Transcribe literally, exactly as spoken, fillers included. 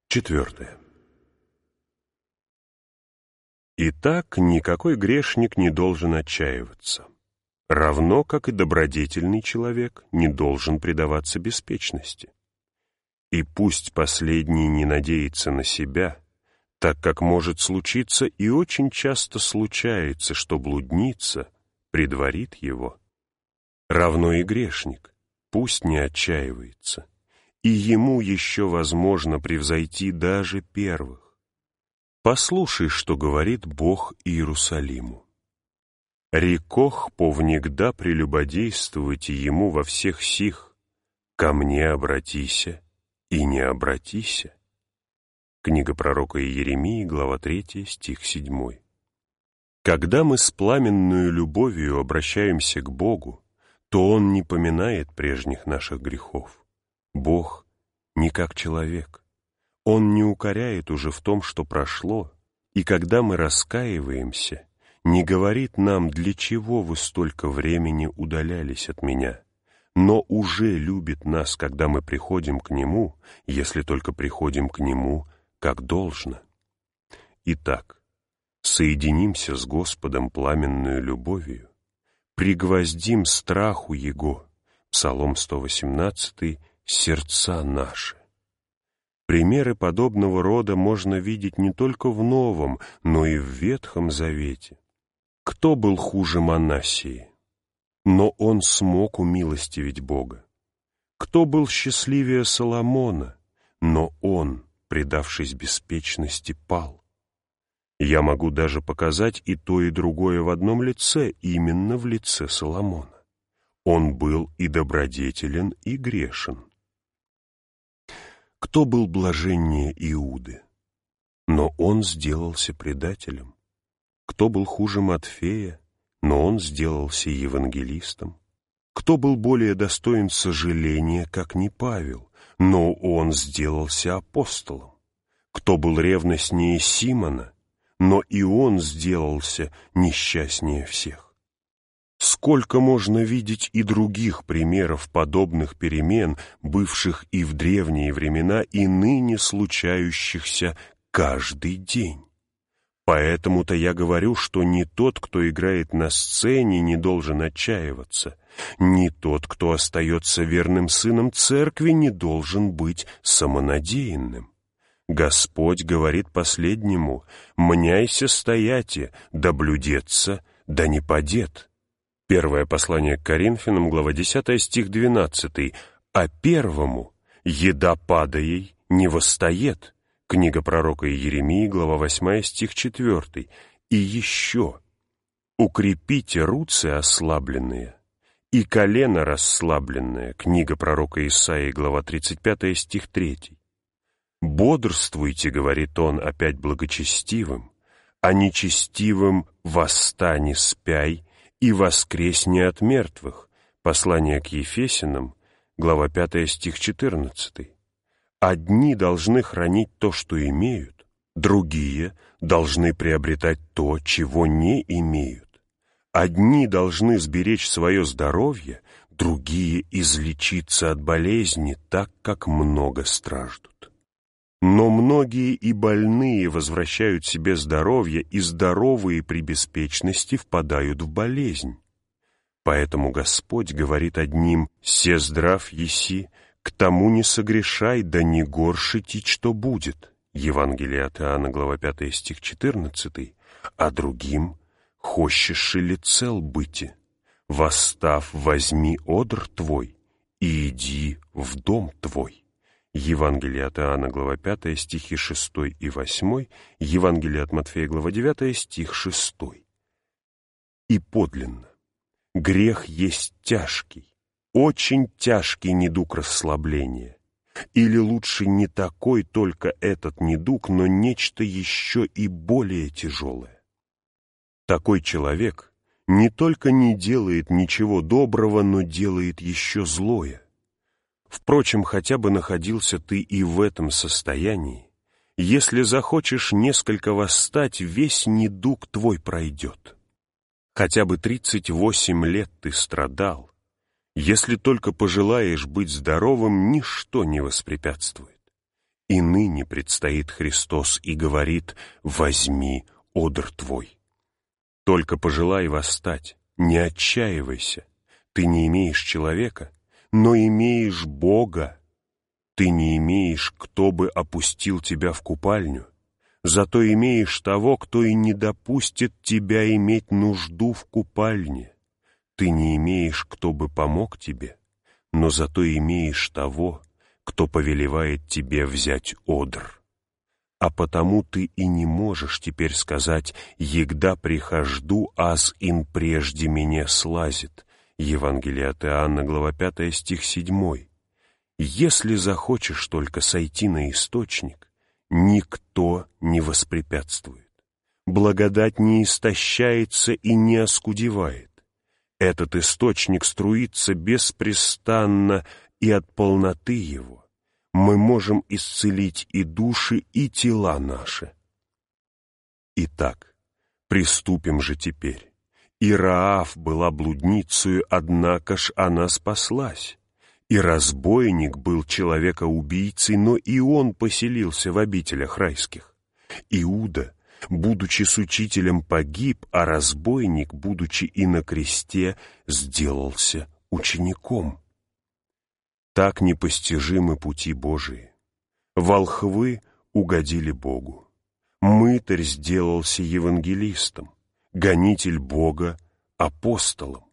Четвертое. Итак, никакой грешник не должен отчаиваться, равно как и добродетельный человек не должен предаваться беспечности. И пусть последний не надеется на себя, так как может случиться и очень часто случается, что блудница предварит его. Равно и грешник, пусть не отчаивается, и ему еще возможно превзойти даже первых. Послушай, что говорит Бог Иерусалиму. «Рекох повнегда прелюбодействовать ему во всех сих, ко мне обратися и не обратися». Книга пророка Иеремии, глава третья, стих седьмой. Когда мы с пламенную любовью обращаемся к Богу, то Он не поминает прежних наших грехов. Бог не как человек. Он не укоряет уже в том, что прошло, и когда мы раскаиваемся, не говорит нам, для чего вы столько времени удалялись от меня, но уже любит нас, когда мы приходим к Нему, если только приходим к Нему, как должно. Итак, соединимся с Господом пламенную любовью, пригвоздим страху Его, Псалом сто восемнадцатый, сердца наши. Примеры подобного рода можно видеть не только в Новом, но и в Ветхом Завете. Кто был хуже Манассии? Но он смог умилостивить Бога. Кто был счастливее Соломона? Но он, предавшись беспечности, пал. Я могу даже показать и то, и другое в одном лице, именно в лице Соломона. Он был и добродетелен, и грешен. Кто был блаженнее Иуды? Но он сделался предателем. Кто был хуже Матфея? Но он сделался евангелистом. Кто был более достоин сожаления, как не Павел? Но он сделался апостолом. Кто был ревностнее Симона? Но и он сделался несчастнее всех. Сколько можно видеть и других примеров подобных перемен, бывших и в древние времена, и ныне случающихся каждый день. Поэтому-то я говорю, что не тот, кто играет на сцене, не должен отчаиваться, не тот, кто остается верным сыном церкви, не должен быть самонадеянным. Господь говорит последнему: «Мняйся стояти, да блюдется, да не падет». Первое послание к Коринфянам, глава десятая, стих двенадцатый. «А первому еда падаей не восстает». Книга пророка Иеремии, глава восьмая, стих четвертый. «И еще: укрепите руцы ослабленные и колено расслабленное». Книга пророка Исаии, глава тридцать пятая, стих третий. «Бодрствуйте, — говорит он опять благочестивым, — а нечестивым восстань и спяй, и воскресни от мертвых». Послание к Ефесянам, глава пятая, стих четырнадцатый. Одни должны хранить то, что имеют, другие должны приобретать то, чего не имеют. Одни должны сберечь свое здоровье, другие излечиться от болезни, так как много страждут. Но многие и больные возвращают себе здоровье, и здоровые при беспечности впадают в болезнь. Поэтому Господь говорит одним: «Се здрав еси, к тому не согрешай, да не горше тить, что будет». Евангелие от Иоанна, глава пятая, стих четырнадцатый. А другим: «Хощешь ли цел быти? Восстав, возьми одр твой и иди в дом твой». Евангелие от Иоанна, глава пятая, стихи шестой и восьмой, Евангелие от Матфея, глава девятая, стих шестой. И подлинно, грех есть тяжкий, очень тяжкий недуг расслабления. Или лучше не такой только этот недуг, но нечто еще и более тяжелое. Такой человек не только не делает ничего доброго, но делает еще злое. Впрочем, хотя бы находился ты и в этом состоянии, если захочешь несколько восстать, весь недуг твой пройдет. Хотя бы тридцать восемь лет ты страдал, если только пожелаешь быть здоровым, ничто не воспрепятствует. И ныне предстоит Христос и говорит: «Возьми одр твой». Только пожелай восстать, не отчаивайся. Ты не имеешь человека, но имеешь Бога. Ты не имеешь, кто бы опустил тебя в купальню, зато имеешь того, кто и не допустит тебя иметь нужду в купальне. Ты не имеешь, кто бы помог тебе, но зато имеешь того, кто повелевает тебе взять одр. А потому ты и не можешь теперь сказать: «Егда прихожду, аз ин прежде меня слазит». Евангелие от Иоанна, глава пятая, стих седьмой. Если захочешь только сойти на источник, никто не воспрепятствует. Благодать не истощается и не оскудевает. Этот источник струится беспрестанно, и от полноты его мы можем исцелить и души, и тела наши. Итак, приступим же теперь. И Раав была блудницею, однако ж она спаслась. И разбойник был человека-убийцей, но и он поселился в обителях райских. Иуда, будучи с учителем, погиб, а разбойник, будучи и на кресте, сделался учеником. Так непостижимы пути Божии. Волхвы угодили Богу. Мытарь сделался евангелистом, гонитель Бога — апостолом.